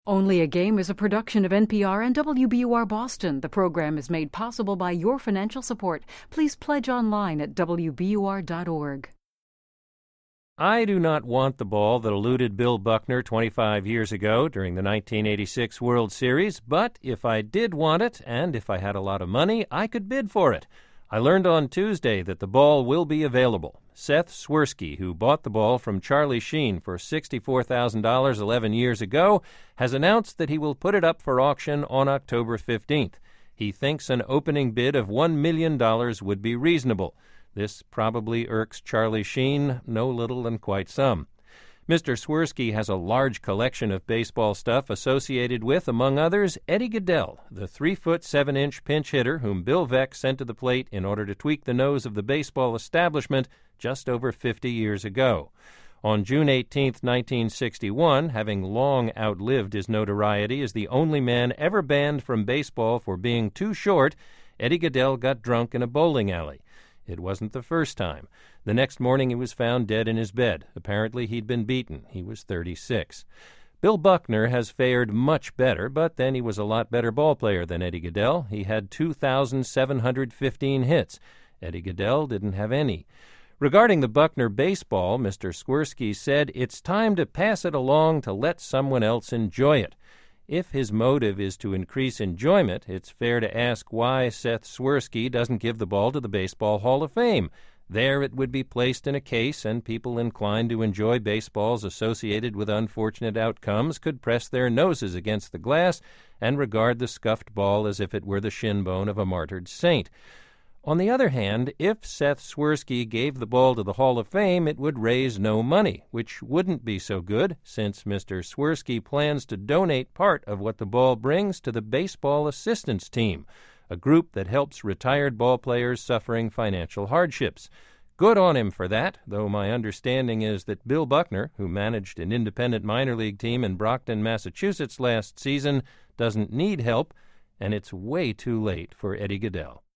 Only a Game is a production of NPR and WBUR Boston. The program is made possible by your financial support. Please pledge online at WBUR.org. I do not want the ball that eluded Bill Buckner 25 years ago during the 1986 World Series, but if I did want it, and if I had a lot of money, I could bid for it. I learned on Tuesday that the ball will be available. Seth Swirsky, who bought the ball from Charlie Sheen for $64,000 11 years ago, has announced that he will put it up for auction on October 15th. He thinks an opening bid of $1 million would be reasonable. This probably irks Charlie Sheen no little and quite some. Mr. Swirsky has a large collection of baseball stuff associated with, among others, Eddie Gaedel, the 3-foot 7-inch pinch hitter whom Bill Veeck sent to the plate in order to tweak the nose of the baseball establishment just over 50 years ago. On June 18, 1961, having long outlived his notoriety as the only man ever banned from baseball for being too short, Eddie Gaedel got drunk in a bowling alley. It wasn't the first time. The next morning he was found dead in his bed. Apparently he'd been beaten. He was 36. Bill Buckner has fared much better, but then he was a lot better ball player than Eddie Gaedel. He had 2,715 hits. Eddie Gaedel didn't have any. Regarding the Buckner baseball, Mr. Swirsky said, "It's time to pass it along to let someone else enjoy it." If his motive is to increase enjoyment, it's fair to ask why Seth Swirsky doesn't give the ball to the Baseball Hall of Fame. There it would be placed in a case, and people inclined to enjoy baseballs associated with unfortunate outcomes could press their noses against the glass and regard the scuffed ball as if it were the shin bone of a martyred saint. On the other hand, if Seth Swirsky gave the ball to the Hall of Fame, it would raise no money, which wouldn't be so good, since Mr. Swirsky plans to donate part of what the ball brings to the Baseball Assistance Team, a group that helps retired ball players suffering financial hardships. Good on him for that, though my understanding is that Bill Buckner, who managed an independent minor league team in Brockton, Massachusetts last season, doesn't need help, and it's way too late for Eddie Gaedel.